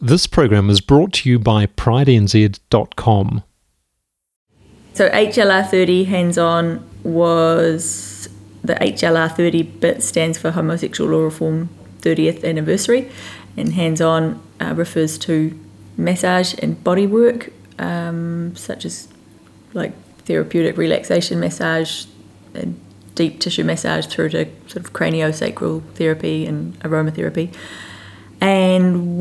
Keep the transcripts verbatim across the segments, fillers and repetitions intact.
This program is brought to you by pride n z dot com. So H L R thirty hands-on was, the H L R thirty bit stands for Homosexual Law Reform thirtieth anniversary, and hands-on uh, refers to massage and body work, um, such as like therapeutic relaxation massage and deep tissue massage through to sort of craniosacral therapy and aromatherapy. And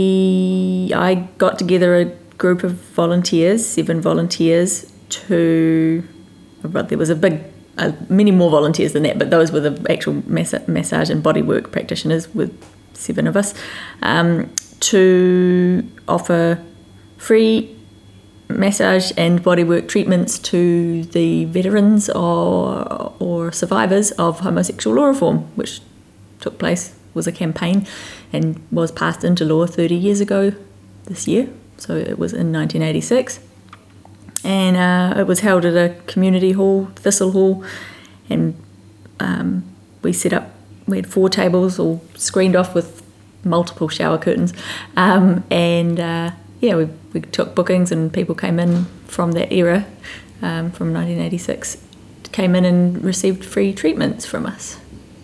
we, I got together a group of volunteers, seven volunteers, to, well, there was a big, uh, many more volunteers than that, but those were the actual mass- massage and bodywork practitioners, with seven of us, um, to offer free massage and bodywork treatments to the veterans or or survivors of homosexual law reform, which took place, was a campaign and was passed into law thirty years ago this year. So it was in nineteen eighty-six. And uh, it was held at a community hall, Thistle Hall, and um, we set up, we had four tables all screened off with multiple shower curtains. Um, and uh, yeah, we, we took bookings and people came in from that era, um, from nineteen eighty-six, came in and received free treatments from us.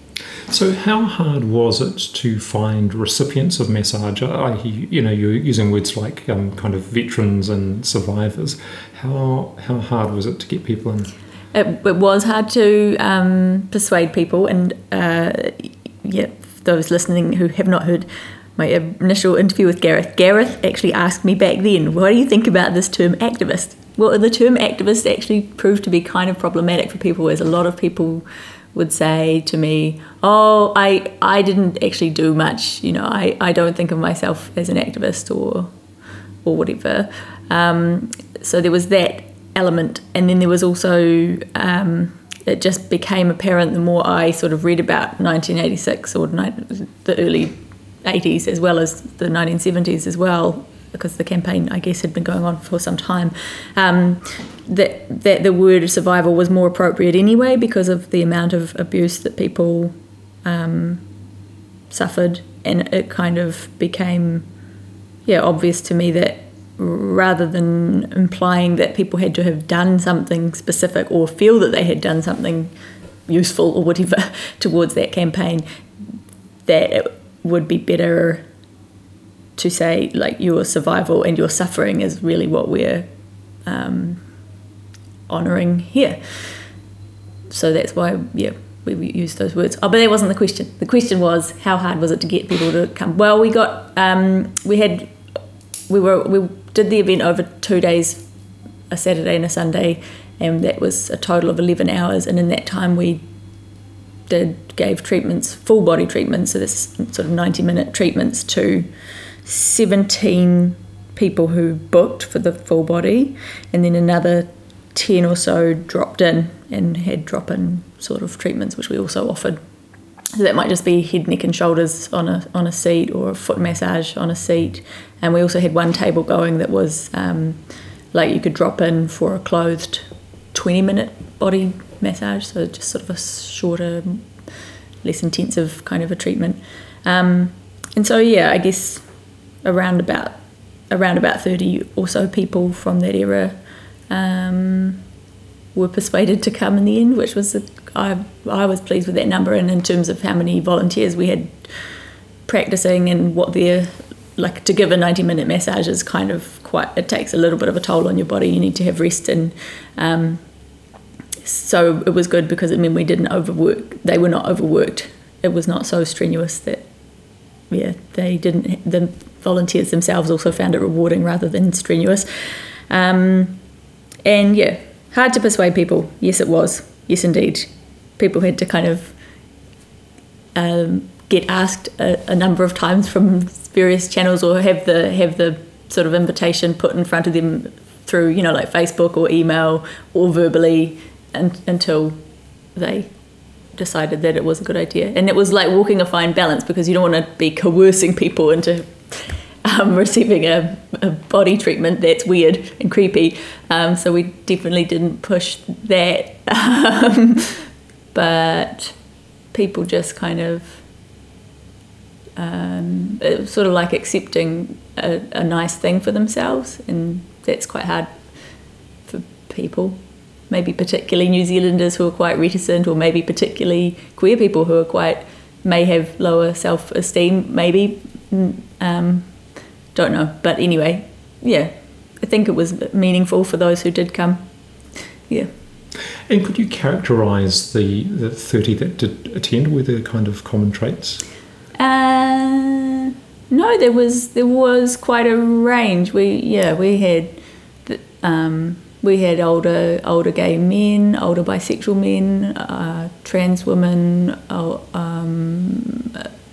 So how hard was it to find recipients of massage? I, you know, you're using words like um, kind of veterans and survivors. How how hard was it to get people in? It, it was hard to um, persuade people, and uh, yeah, those listening who have not heard my initial interview with Gareth, Gareth actually asked me back then, what do you think about this term activist? Well, the term activist actually proved to be kind of problematic for people, as a lot of people would say to me, oh, I I didn't actually do much, you know, I, I don't think of myself as an activist or or whatever. Um, so there was that element, and then there was also, um, it just became apparent the more I sort of read about nineteen eighty-six or ni- the early eighties as well as the nineteen seventies as well, because the campaign, I guess, had been going on for some time, um, that that the word survival was more appropriate anyway, because of the amount of abuse that people um, suffered, and it kind of became, yeah, obvious to me that rather than implying that people had to have done something specific or feel that they had done something useful or whatever towards that campaign, that it would be better to say, like, your survival and your suffering is really what we're um, honouring here. So that's why, yeah, we, we use those words. Oh, but that wasn't the question. The question was, how hard was it to get people to come? Well, we got, um, we had, we were, we did the event over two days, a Saturday and a Sunday, and that was a total of eleven hours. And in that time, we did gave treatments, full body treatments, so this sort of ninety minute treatments to seventeen people who booked for the full body, and then another ten or so dropped in and had drop-in sort of treatments, which we also offered. So that might just be head, neck and shoulders on a on a seat, or a foot massage on a seat. And we also had one table going that was um, like you could drop in for a clothed twenty minute body massage, so just sort of a shorter, less intensive kind of a treatment. Um, and so, yeah, I guess around about around about thirty or so people from that era um, were persuaded to come in the end, which was a, I I was pleased with that number. And in terms of how many volunteers we had practicing and what their, like, to give a ninety minute massage is kind of quite, it takes a little bit of a toll on your body. You need to have rest, and um, so it was good because it meant we didn't overwork. They were not overworked. It was not so strenuous that, yeah, they didn't, the volunteers themselves also found it rewarding rather than strenuous. Um, and yeah, hard to persuade people. Yes, it was. Yes, indeed. People had to kind of um, get asked a, a number of times from various channels, or have the have the sort of invitation put in front of them through, you know, like Facebook or email or verbally, and, until they decided that it was a good idea. And it was like walking a fine balance, because you don't want to be coercing people into um, receiving a, a body treatment that's weird and creepy. Um, so we definitely didn't push that. Um, but people just kind of um, it was sort of like accepting a, a nice thing for themselves, and that's quite hard for people, maybe particularly New Zealanders who are quite reticent, or maybe particularly queer people who are quite, may have lower self-esteem, maybe, um, don't know, but anyway, yeah, I think it was meaningful for those who did come, yeah. And could you characterise the, the thirty that did attend? Were there kind of common traits? Uh, no, there was there was quite a range. We yeah we had um, we had older older gay men, older bisexual men, uh, trans women, uh, um,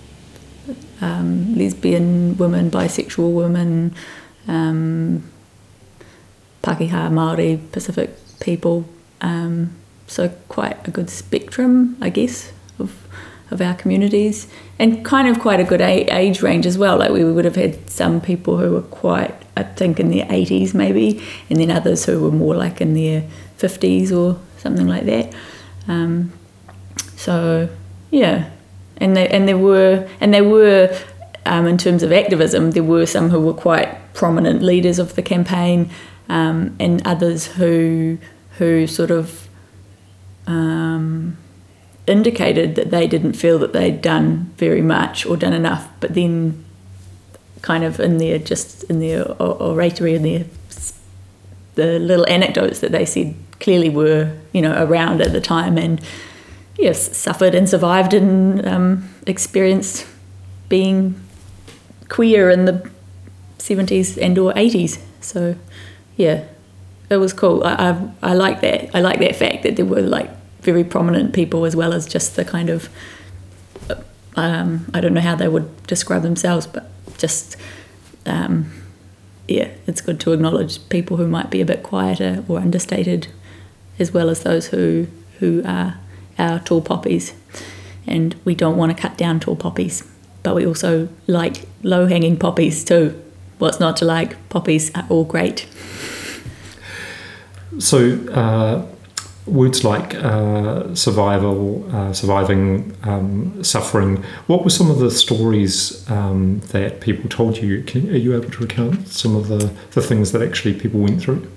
um, lesbian women, bisexual women, um, Pākehā, Māori, Pacific people. Um, so quite a good spectrum, I guess, of of our communities, and kind of quite a good a- age range as well. Like we would have had some people who were quite, I think, in their eighties maybe, and then others who were more like in their fifties or something like that. Um, so yeah, and they and there were and there were um, in terms of activism, there were some who were quite prominent leaders of the campaign, um, and others who. who sort of um, indicated that they didn't feel that they'd done very much or done enough, but then kind of in their just in their oratory and their the little anecdotes that they said clearly were, you know, around at the time, and yes, suffered and survived and um, experienced being queer in the seventies and or eighties. So yeah. It was cool. I, I I like that. I like that fact that there were like very prominent people as well as just the kind of um, I don't know how they would describe themselves, but just um, yeah, it's good to acknowledge people who might be a bit quieter or understated, as well as those who who are our tall poppies. And we don't want to cut down tall poppies, but we also like low hanging poppies too. What's not to like? Poppies are all great. So, uh, words like uh, survival, uh, surviving, um, suffering, what were some of the stories um, that people told you? Can, are you able to recount some of the, the things that actually people went through?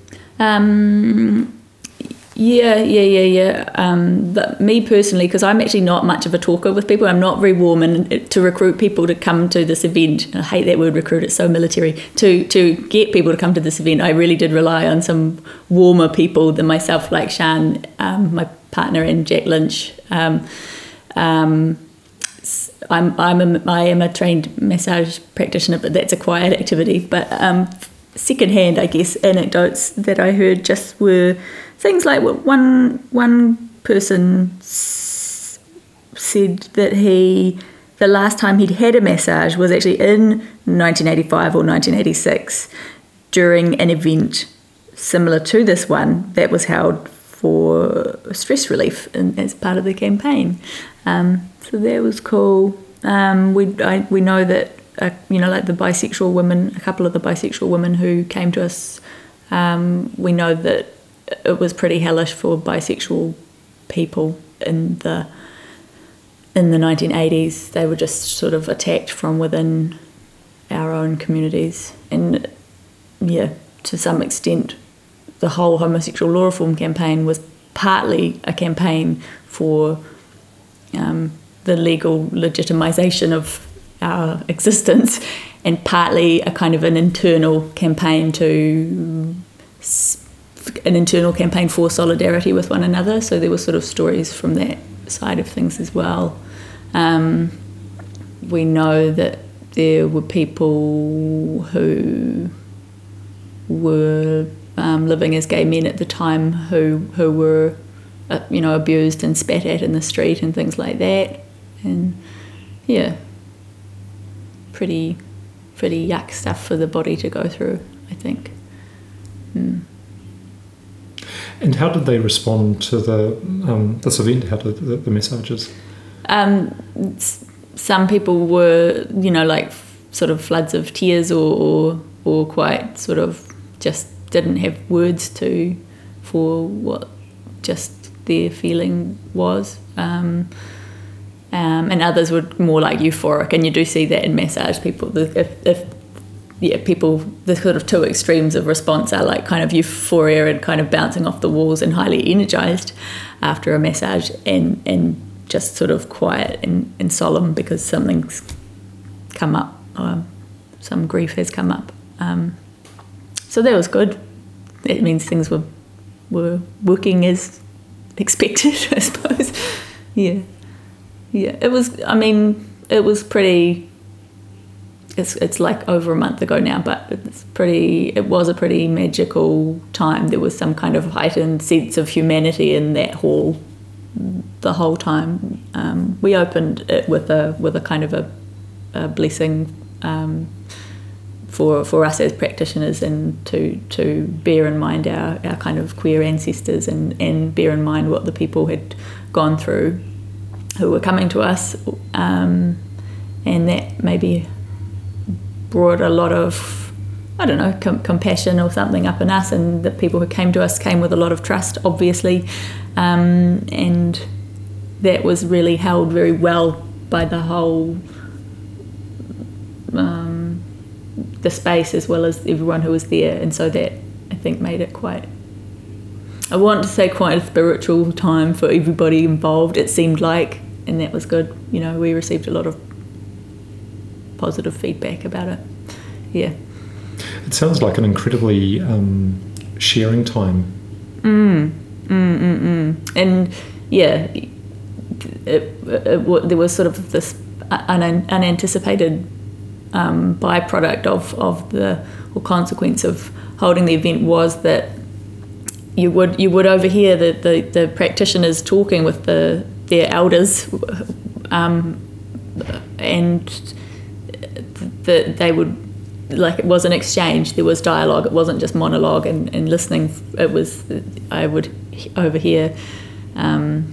Um, yeah, yeah, yeah, yeah. Um, but me personally, because I'm actually not much of a talker with people, I'm not very warm, and to recruit people to come to this event, I hate that word recruit, it's so military, to, to get people to come to this event, I really did rely on some warmer people than myself, like Sian, um, my partner, and Jack Lynch. Um, um, I'm, I'm a, I am a trained massage practitioner, but that's a quiet activity. But um, secondhand, I guess, anecdotes that I heard just were things like one one person s- said that he, the last time he'd had a massage was actually in nineteen eighty-five or nineteen eighty-six during an event similar to this one that was held for stress relief in, as part of the campaign. Um, so that was cool. Um, we I, we know that uh, you know, like the bisexual women, a couple of the bisexual women who came to us, um, we know that it was pretty hellish for bisexual people in the in the nineteen eighties. They were just sort of attacked from within our own communities, and yeah, to some extent, the whole homosexual law reform campaign was partly a campaign for um, the legal legitimisation of our existence, and partly a kind of an internal campaign to an internal campaign for solidarity with one another. So there were sort of stories from that side of things as well. Um, we know that there were people who were um, living as gay men at the time who who were uh, you know, abused and spat at in the street and things like that. And yeah, pretty pretty yuck stuff for the body to go through, I think. Mm. And how did they respond to the um, this event? How did the, the messages? Um, some people were, you know, like sort of floods of tears, or, or or quite sort of just didn't have words to for what just their feeling was. Um, um, and others were more like euphoric, and you do see that in massage people. The, if, if yeah, people, the sort of two extremes of response are like kind of euphoria and kind of bouncing off the walls and highly energized after a massage, and and just sort of quiet and, and solemn because something's come up, or some grief has come up. Um, so that was good. It means things were were working as expected, I suppose. Yeah, yeah. It was. I mean, it was pretty. It's it's like over a month ago now, but it's pretty. It was a pretty magical time. There was some kind of heightened sense of humanity in that hall the whole time. Um, we opened it with a with a kind of a, a blessing um, for for us as practitioners, and to to bear in mind our, our kind of queer ancestors, and, and bear in mind what the people had gone through who were coming to us, um, and that maybe brought a lot of, I don't know, com- compassion or something up in us, and the people who came to us came with a lot of trust, obviously, um, and that was really held very well by the whole um, the space, as well as everyone who was there, and so that, I think, made it quite, I want to say quite a spiritual time for everybody involved, it seemed like, and that was good. You know, we received a lot of positive feedback about it. Yeah. It sounds like an incredibly um, sharing time. Mm, mm, mm, mm. And yeah, it, it, it, there was sort of this un, unanticipated um, byproduct of, of the, or consequence of holding the event was that you would you would overhear the, the, the practitioners talking with the their elders, um, and that they would, like, it was an exchange, there was dialogue, it wasn't just monologue and, and listening. It was, I would overhear, um,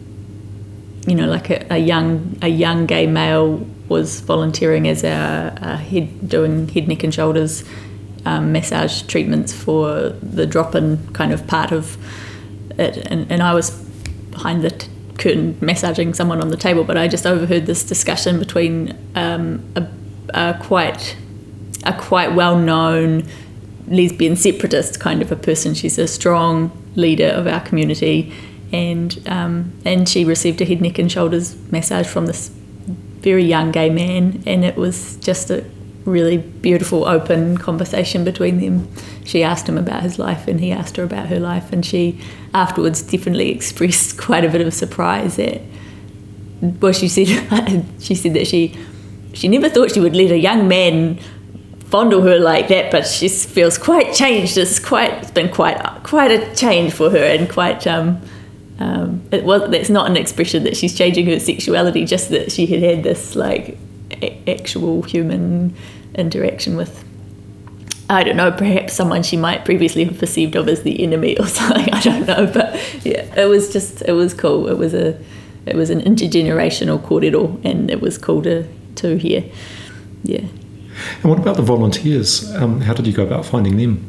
you know, like a, a young a young gay male was volunteering as a, a head, doing head, neck and shoulders um, massage treatments for the drop-in kind of part of it, and, and I was behind the t- curtain massaging someone on the table, but I just overheard this discussion between um, a, a quite a quite well-known lesbian separatist kind of a person. She's a strong leader of our community, and um, and she received a head, neck and shoulders massage from this very young gay man, and it was just a really beautiful open conversation between them. She asked him about his life and he asked her about her life, and she afterwards definitely expressed quite a bit of surprise at, well, she said she said that she she never thought she would let a young man fondle her like that, but she feels quite changed. It's quite it's been quite quite a change for her, and quite um um it was that's not an expression that she's changing her sexuality, just that she had had this like a- actual human interaction with, I don't know, perhaps someone she might previously have perceived of as the enemy or something, I don't know, but yeah, it was just, it was cool. It was a, it was an intergenerational kōrero, and it was cool to, to hear, yeah. And what about the volunteers? Um, how did you go about finding them?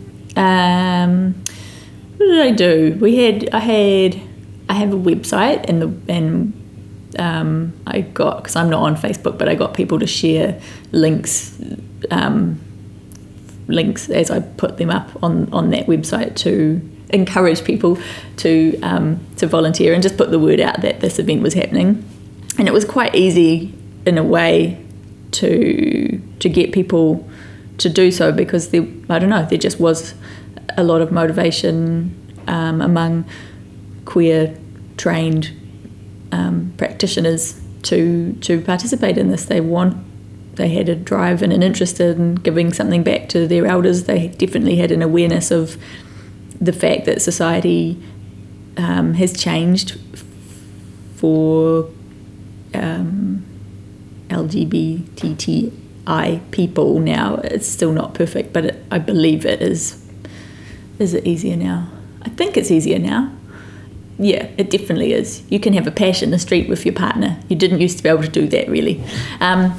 Um, what did I do? We had, I had, I have a website, and the, and um, I got, because I'm not on Facebook, but I got people to share links, um, links as I put them up on, on that website to encourage people to um, to volunteer and just put the word out that this event was happening. And it was quite easy in a way to to get people to do so, because there, I don't know, there just was a lot of motivation um, among queer trained um, practitioners to to participate in this. They want They had a drive and an interest in giving something back to their elders. They definitely had an awareness of the fact that society um, has changed for um, L G B T T I people now. It's still not perfect, but it, I believe it is. Is it easier now? I think it's easier now. Yeah, it definitely is. You can have a pash in the street with your partner. You didn't used to be able to do that, really. Um,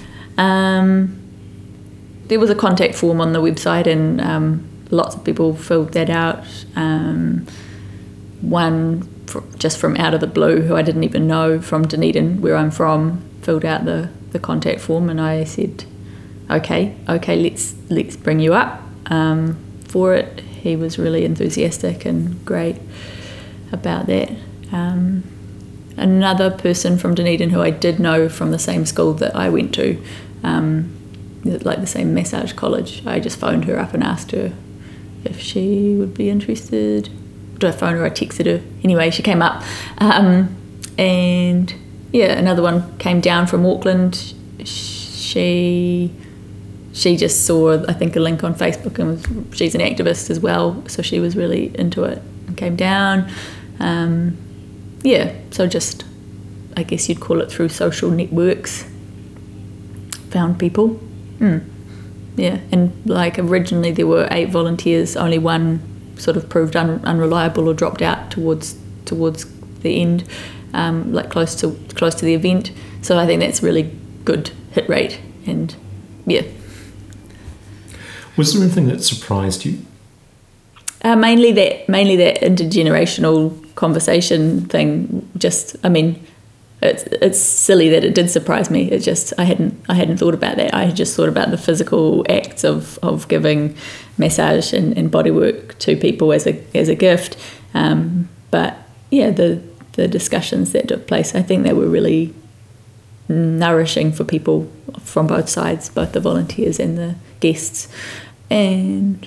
Um, there was a contact form on the website, and um, lots of people filled that out. Um, one fr- just from out of the blue, who I didn't even know, from Dunedin, where I'm from, filled out the, the contact form, and I said, okay, okay, let's let's bring you up um, for it. He was really enthusiastic and great about that. Um, another person from Dunedin who I did know from the same school that I went to, um, like the same massage college, I just phoned her up and asked her if she would be interested. Did I phone her? I texted her. Anyway, she came up. Um, and yeah, another one came down from Auckland. She she just saw, I think, a link on Facebook, and was, she's an activist as well, so she was really into it and came down. Um, yeah, so just, I guess you'd call it through social networks, found people. Mm. Yeah, and like originally there were eight volunteers, only one sort of proved un- unreliable or dropped out towards towards the end, um, like close to close to the event. So I think that's really good hit rate, and yeah. Was there anything that surprised you? Uh, mainly that mainly that intergenerational conversation thing. Just, I mean, it's it's silly that it did surprise me. It just I hadn't I hadn't thought about that. I had just thought about the physical acts of, of giving massage and, and bodywork to people as a as a gift. Um, but yeah, the the discussions that took place, I think they were really nourishing for people from both sides, both the volunteers and the guests. And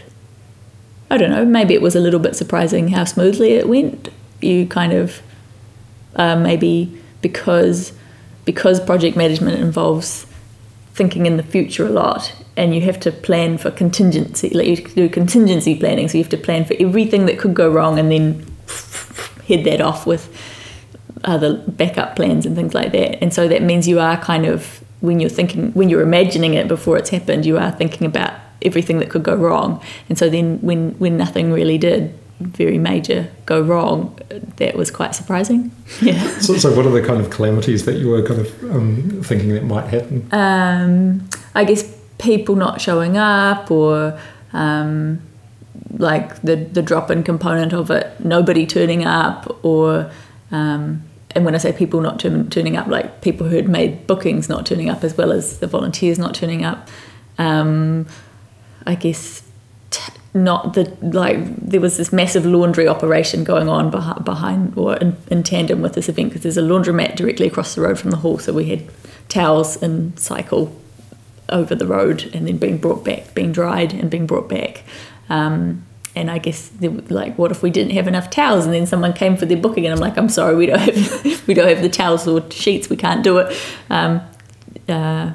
I don't know, maybe it was a little bit surprising how smoothly it went. You kind of uh, maybe because because project management involves thinking in the future a lot, and you have to plan for contingency, like you do contingency planning, so you have to plan for everything that could go wrong and then head that off with other backup plans and things like that. And so that means you are kind of, when you're thinking, when you're imagining it before it's happened, you are thinking about everything that could go wrong. And so then when, when nothing really did very major go wrong, that was quite surprising. Yeah. So, so what are the kind of calamities that you were kind of um, thinking that might happen? Um, I guess people not showing up, or um, like the, the drop-in component of it, nobody turning up, or um, and when I say people not turn, turning up, like people who had made bookings not turning up, as well as the volunteers not turning up. Um, I guess t- not the, like, there was this massive laundry operation going on behind, behind or in, in tandem with this event, because there's a laundromat directly across the road from the hall, so we had towels and cycle over the road and then being brought back, being dried and being brought back. Um, and I guess they were like, what if we didn't have enough towels? And then someone came for their booking, and I'm like, I'm sorry, we don't have we don't have the towels or sheets, we can't do it. Um, uh,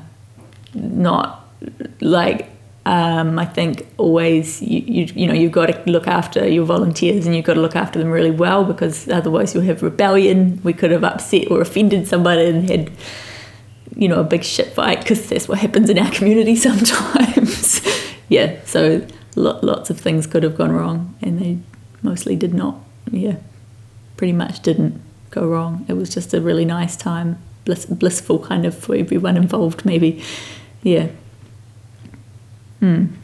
not like. Um, I think always you, you you know you've got to look after your volunteers, and you've got to look after them really well, because otherwise you'll have rebellion. We could have upset or offended somebody and had, you know, a big shit fight, because that's what happens in our community sometimes. Yeah, so lo- lots of things could have gone wrong, and they mostly did not. Yeah, pretty much didn't go wrong. It was just a really nice time, bliss, blissful kind of for everyone involved, maybe. Yeah. Hmm.